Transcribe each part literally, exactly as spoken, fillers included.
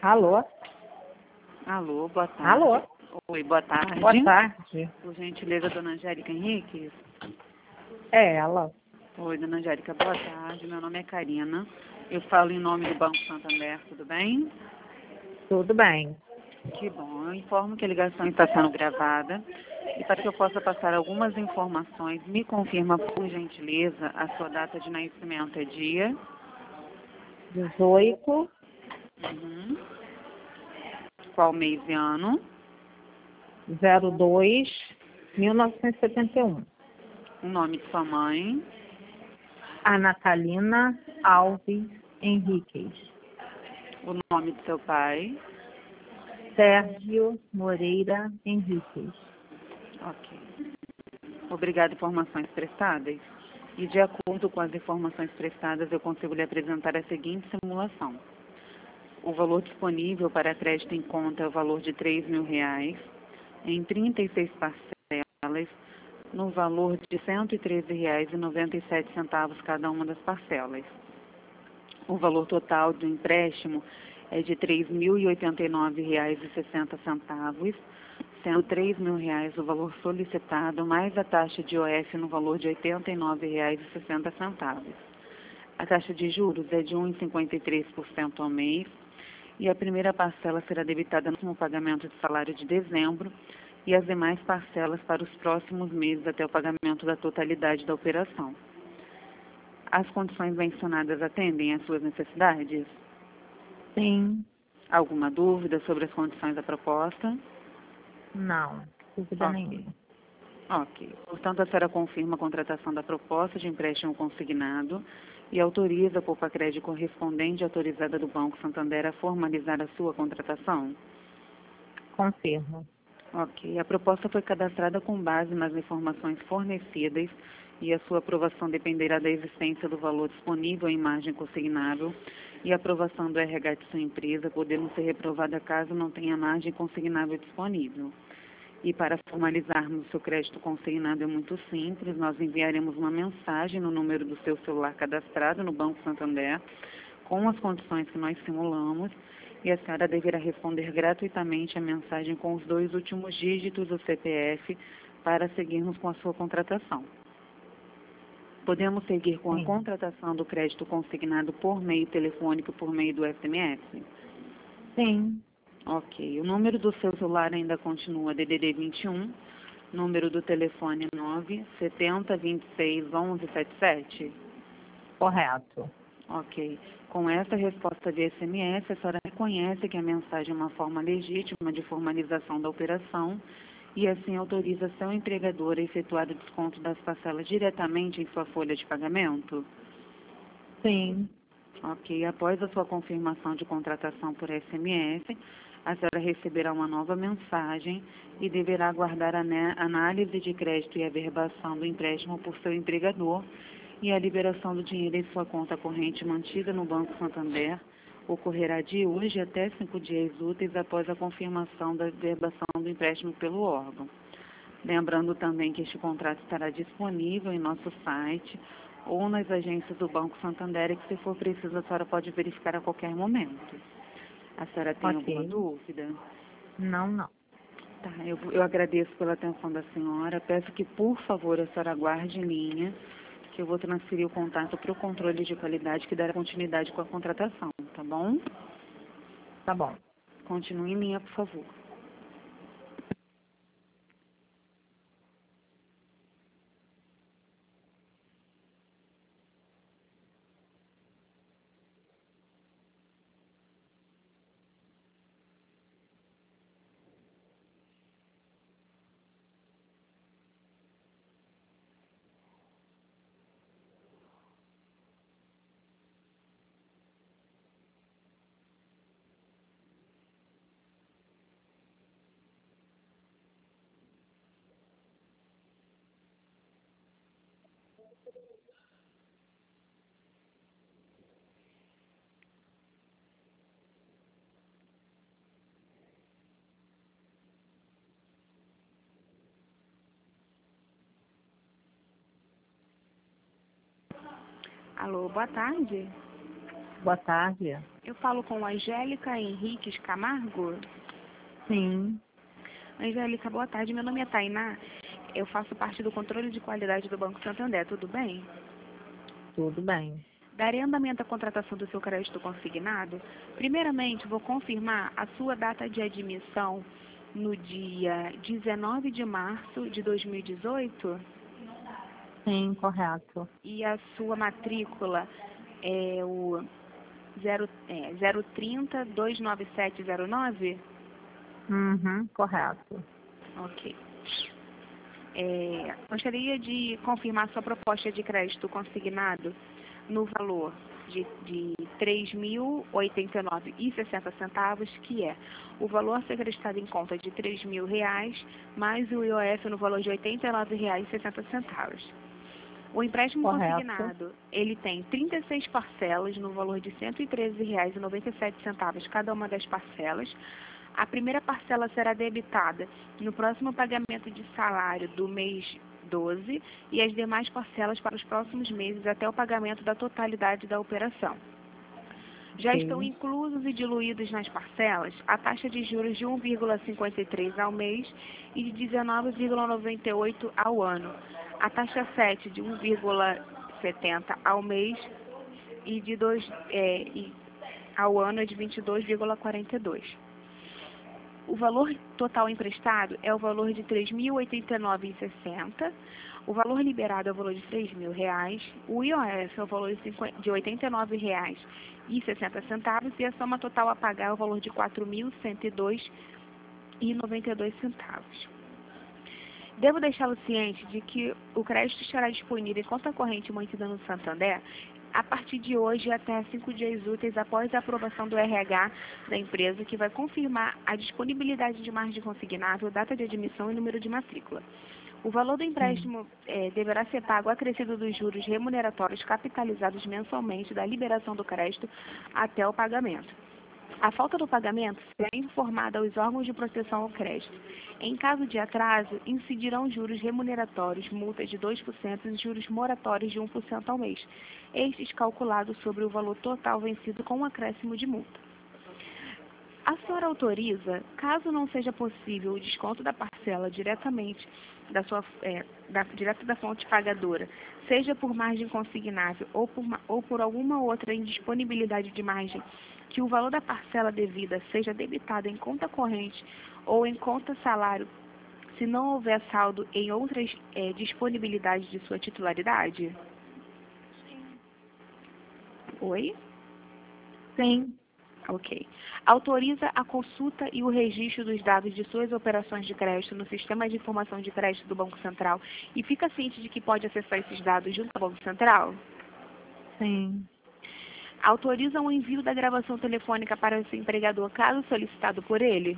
Alô? Alô, boa tarde. Alô? Oi, boa tarde. Boa tarde. Por gentileza, dona Angélica Henrique. É ela. Oi, dona Angélica, boa tarde. Meu nome é Karina. Eu falo em nome do Banco Santander, tudo bem? Tudo bem. Que bom. Eu informo que a ligação está sendo gravada. E para que eu possa passar algumas informações, me confirma, por gentileza, a sua data de nascimento é dia? dezoito, Uhum. Qual mês e ano? zero dois, mil novecentos e setenta e um. O nome de sua mãe? A Natalina Alves Henriquez. O nome de seu pai? Sérgio Moreira Henriquez. Ok. Obrigada, informações prestadas. E de acordo com as informações prestadas, eu consigo lhe apresentar a seguinte simulação. O valor disponível para crédito em conta é o valor de três mil reais, em trinta e seis parcelas, no valor de cento e treze reais e noventa e sete centavos cada uma das parcelas. O valor total do empréstimo é de três mil e oitenta e nove reais e sessenta centavos, sendo três mil reais o valor solicitado, mais a taxa de O F no valor de oitenta e nove reais e sessenta centavos. A taxa de juros é de um vírgula cinquenta e três por cento ao mês e a primeira parcela será debitada no último pagamento de salário de dezembro e as demais parcelas para os próximos meses até o pagamento da totalidade da operação. As condições mencionadas atendem às suas necessidades? Sim. Alguma dúvida sobre as condições da proposta? Não. Dúvida Ok. nenhuma. Ok. Portanto, a senhora confirma a contratação da proposta de empréstimo consignado e autoriza a Popacred correspondente autorizada do Banco Santander a formalizar a sua contratação? Confirmo. Ok. A proposta foi cadastrada com base nas informações fornecidas e a sua aprovação dependerá da existência do valor disponível em margem consignável e a aprovação do R H de sua empresa, podendo ser reprovada caso não tenha margem consignável disponível. E para formalizarmos o seu crédito consignado é muito simples, nós enviaremos uma mensagem no número do seu celular cadastrado no Banco Santander com as condições que nós simulamos e a senhora deverá responder gratuitamente a mensagem com os dois últimos dígitos do C P F para seguirmos com a sua contratação. Podemos seguir com a Sim. contratação do crédito consignado por meio telefônico por meio do S M S? Sim. Ok. O número do seu celular ainda continua D D D vinte e um, número do telefone nove setenta, vinte e seis, onze, setenta e sete? Correto. Ok. Com essa resposta de S M S, a senhora reconhece que a mensagem é uma forma legítima de formalização da operação e assim autoriza seu empregador a efetuar o desconto das parcelas diretamente em sua folha de pagamento? Sim. Ok. Após a sua confirmação de contratação por S M S, a senhora receberá uma nova mensagem e deverá aguardar a análise de crédito e averbação do empréstimo por seu empregador e a liberação do dinheiro em sua conta corrente mantida no Banco Santander ocorrerá de hoje até cinco dias úteis após a confirmação da averbação do empréstimo pelo órgão. Lembrando também que este contrato estará disponível em nosso site ou nas agências do Banco Santander e que, se for preciso, a senhora pode verificar a qualquer momento. A senhora tem Ok. alguma dúvida? Não, não. Tá, eu, eu agradeço pela atenção da senhora. Peço que, por favor, a senhora aguarde em linha, que eu vou transferir o contato para o controle de qualidade que dará continuidade com a contratação, tá bom? Tá bom. Continue em linha, por favor. Alô, boa tarde. Boa tarde. Eu falo com Angélica Henriques Camargo. Sim, Angélica, boa tarde. Meu nome é Tainá. Eu faço parte do controle de qualidade do Banco Santander. Tudo bem? tudo bem. Darei andamento à contratação do seu crédito consignado. Primeiramente, vou confirmar a sua data de admissão no dia dezenove de março de dois mil e dezoito Sim, correto. e a sua matrícula é o zero, é, zero trinta, dois nove sete zero nove? Uhum, correto. Ok. É, gostaria de confirmar sua proposta de crédito consignado no valor de, de três mil e oitenta e nove reais e sessenta centavos, que é o valor a ser acreditado em conta de três mil reais, mais o I O F no valor de oitenta e nove reais e sessenta centavos. O empréstimo Correto. consignado, ele tem trinta e seis parcelas no valor de cento e treze reais e noventa e sete centavos cada uma das parcelas. A primeira parcela será debitada no próximo pagamento de salário do mês doze e as demais parcelas para os próximos meses até o pagamento da totalidade da operação. Já Ok. estão inclusos e diluídos nas parcelas a taxa de juros de um vírgula cinquenta e três ao mês e de dezenove vírgula noventa e oito ao ano, a taxa sete de um vírgula setenta ao mês e de dois, é, e ao ano é de vinte e dois vírgula quarenta e dois. O valor total emprestado é o valor de três mil e oitenta e nove reais e sessenta centavos, o valor liberado é o valor de três mil reais, o I O F é o valor de oitenta e nove reais e sessenta centavos e a soma total a pagar é o valor de quatro mil cento e dois reais e noventa e dois centavos. Devo deixá-lo ciente de que o crédito estará disponível em conta corrente mantida no Santander a partir de hoje até cinco dias úteis após a aprovação do R H da empresa, que vai confirmar a disponibilidade de margem consignável, data de admissão e número de matrícula. O valor do empréstimo eh, deverá ser pago acrescido dos juros remuneratórios capitalizados mensalmente da liberação do crédito até o pagamento. A falta do pagamento será informada aos órgãos de proteção ao crédito. Em caso de atraso, incidirão juros remuneratórios, multas de dois por cento e juros moratórios de um por cento ao mês, estes calculados sobre o valor total vencido com um acréscimo de multa. A senhora autoriza, caso não seja possível o desconto da parcela diretamente da sua, é, da, direto da fonte pagadora, seja por margem consignável ou por, ou por alguma outra indisponibilidade de margem, que o valor da parcela devida seja debitado em conta corrente ou em conta salário, se não houver saldo em outras é, disponibilidades de sua titularidade? Oi? Sim, Ok. Autoriza a consulta e o registro dos dados de suas operações de crédito no Sistema de Informação de Crédito do Banco Central e fica ciente de que pode acessar esses dados junto ao Banco Central? sim. Autoriza o envio da gravação telefônica para o seu empregador, caso solicitado por ele?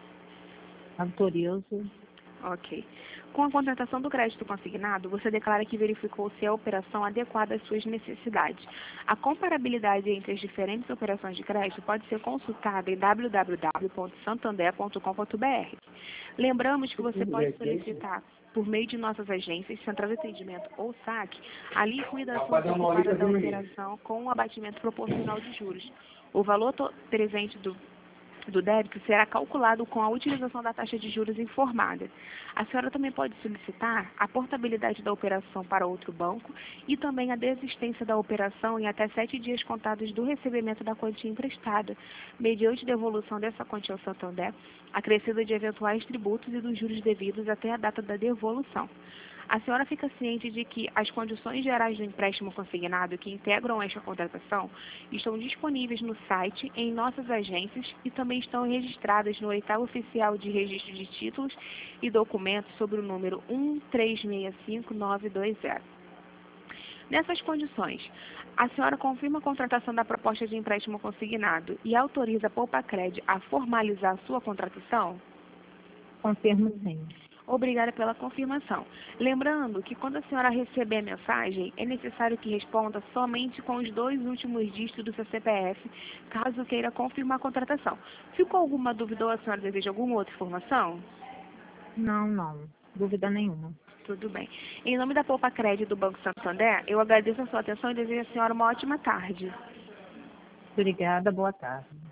Autorizo. Ok. Com a contratação do crédito consignado, você declara que verificou se a operação adequada às suas necessidades. A comparabilidade entre as diferentes operações de crédito pode ser consultada em w w w ponto santander ponto com ponto b r. Lembramos que você pode solicitar, por meio de nossas agências, Central de Atendimento ou S A C, a liquidação antecipada da operação com um abatimento proporcional de juros. O valor presente do do débito será calculado com a utilização da taxa de juros informada. A senhora também pode solicitar a portabilidade da operação para outro banco e também a desistência da operação em até sete dias contados do recebimento da quantia emprestada, mediante devolução dessa quantia ao Santander, acrescida de eventuais tributos e dos juros devidos até a data da devolução. A senhora fica ciente de que as condições gerais do empréstimo consignado que integram esta contratação estão disponíveis no site, em nossas agências e também estão registradas no Oitavo Oficial de Registro de Títulos e Documentos sobre o número um três seis cinco nove dois zero. Nessas condições, a senhora confirma a contratação da proposta de empréstimo consignado e autoriza a Poupa-Cred a formalizar a sua contratação? Confirmo sim. Obrigada pela confirmação. Lembrando que quando a senhora receber a mensagem, é necessário que responda somente com os dois últimos dígitos do seu C P F, caso queira confirmar a contratação. Ficou alguma dúvida ou a senhora deseja alguma outra informação? Não, não. Dúvida nenhuma. Tudo bem. Em nome da Poupa-Cred do Banco Santander, eu agradeço a sua atenção e desejo à senhora uma ótima tarde. Obrigada, boa tarde.